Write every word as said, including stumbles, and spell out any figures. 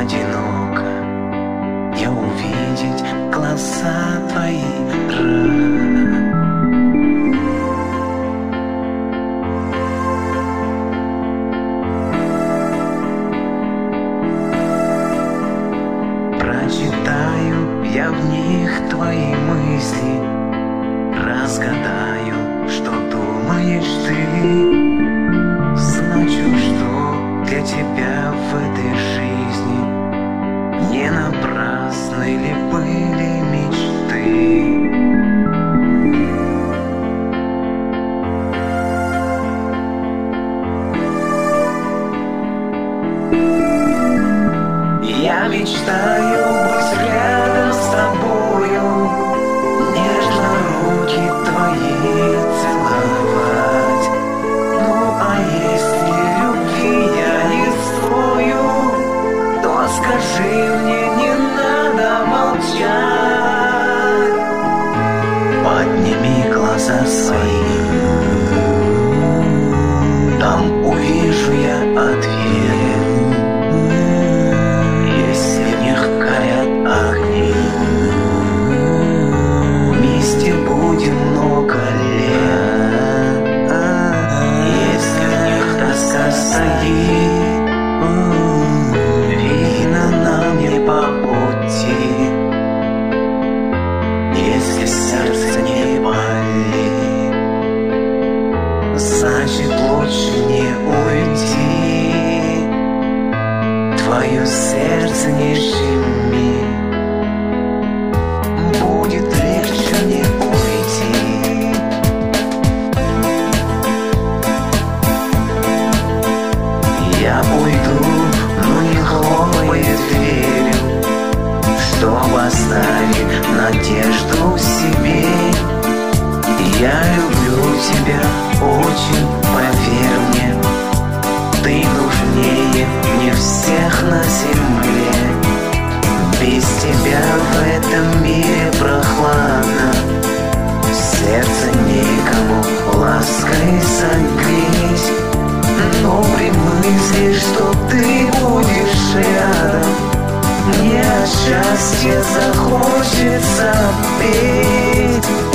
одиноко не увидеть глаза твои. Прочитаю я в них твои мысли, разгадаю, что думаешь ты. Значит, что для тебя в этой жизни не напрасны ли были мечты. Я мечтаю быть рядом с тобою, нежно руки твои целовать. Ну а если любви я не стою, то скажи мне, не надо молчать. Подними глаза свои, там увижу я ответ. Если в них горят огни, вместе будем много лет. Если в них тоска стоит, видно нам не по пути. Если сердце не болит, значит лучше не уйти. Твое сердце не щеми, будет легче не уйти. Я уйду, но не хлопает дверью, чтобы оставить надежду в себе. Я люблю тебя очень, поверь мне. Ты нужнее мне всех на земле. Без тебя в этом мире прохладно, сердце некому лаской согреть. Но при мысли, что ты будешь рядом, мне от счастья захочется петь.